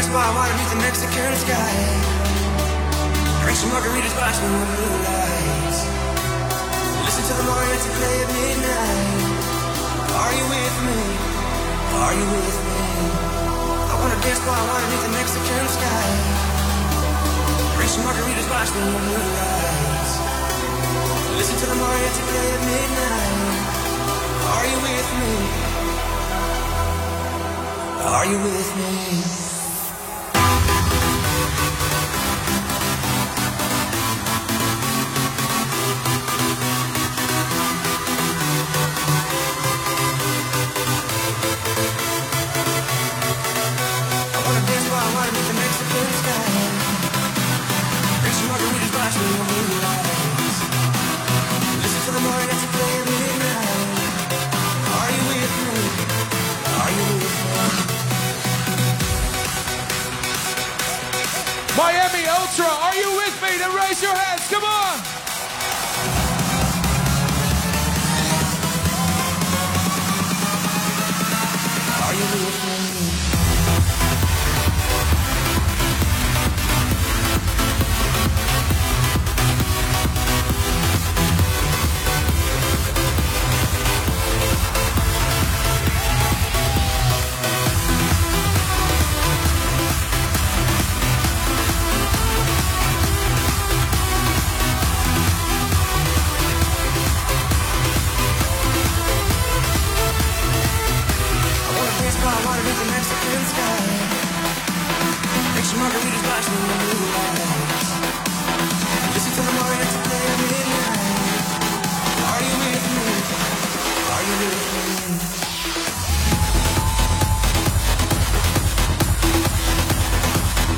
spot underneath the Mexican sky. Drink some margaritas, watch the blue lights. Listen to the mariachi play at midnight. Are you with me? Are you with me? I wanna dance spot underneath the Mexican sky. Drink some margaritas, watch the blue lights. Listen to the mariachi play at midnight. Are you with me? Are you with me? Miami Ultra, are you with me? Then raise your hands, come on! Are you with me?